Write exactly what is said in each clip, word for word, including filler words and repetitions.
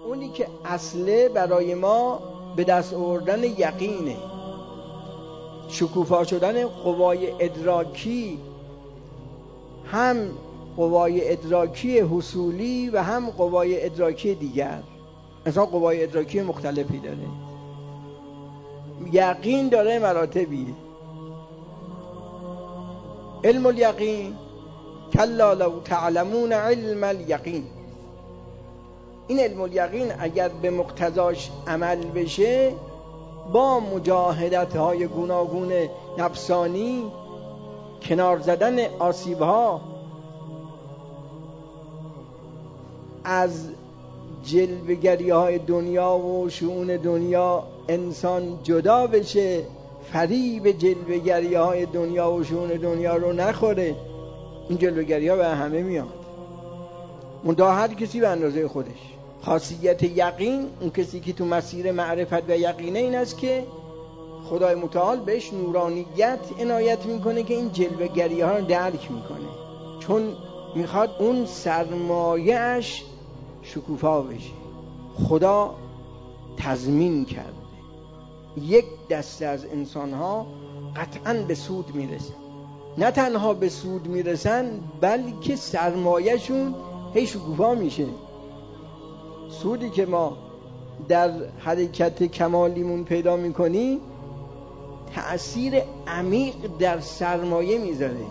اونی که اصله برای ما به دست آوردن یقینه، شکوفا شدن قوای ادراکی، هم قوای ادراکی حصولی و هم قوای ادراکی دیگر. انسان قوای ادراکی مختلفی داره. یقین داره مراتبی. علم الیقین کلا لو تعلمون علم الیقین. این علم الیقین اگر به مقتضاش عمل بشه، با مجاهدت های گوناگون نفسانی، کنار زدن آسیب ها، از جلوگری های دنیا و شؤون دنیا انسان جدا بشه، فریب جلوگری های دنیا و شؤون دنیا رو نخوره. این جلوگری ها به همه میاد، منتها هر کسی به اندازه خودش. خاصیت یقین، اون کسی که تو مسیر معرفت و یقینه، این است که خدای متعال بهش نورانیت عنایت میکنه که این جلوگری ها رو درک میکنه، چون میخواد اون سرمایه‌اش شکوفا بشه. خدا تضمین کرده یک دسته از انسان ها قطعاً به سود میرسن. نه تنها به سود میرسن، بلکه سرمایه‌شون هی شکوفا میشه. سودی که ما در حرکت کمالیمون پیدا میکنی تأثیر عمیق در سرمایه میذاره،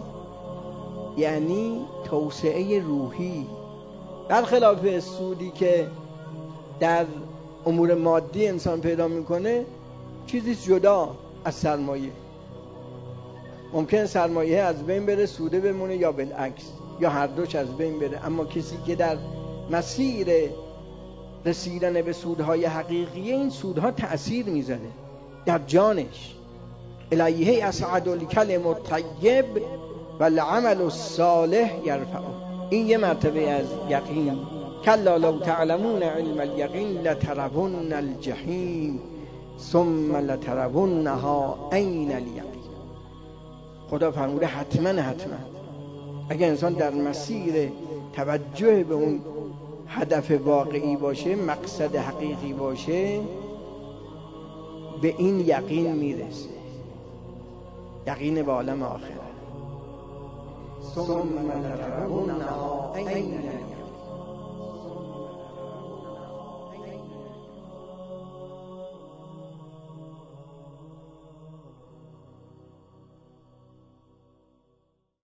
یعنی توسعه روحی، برخلاف سودی که در امور مادی انسان پیدا میکنه چیزی جدا از سرمایه. ممکن سرمایه از بین بره، سوده بمونه، یا بالعکس، یا هر دوش از بین بره. اما کسی که در مسیر رسیدن به سودهای حقیقی، این سودها تأثیر میذاره در جانش. الیه اسعد الکلم الطیب و العمل الصالح یرفعه. این یه مرتبه از یقین. کلا لو تعلمون علم الیقین لترون الجحیم ثم لترونها عین الیقین. خدا فرموده حتما حتما اگر انسان در مسیر توجه به اون هدف واقعی باشه، مقصد حقیقی باشه، به این یقین میرسه، یقین به عالم آخرت. ثم لترونها عین الیقین.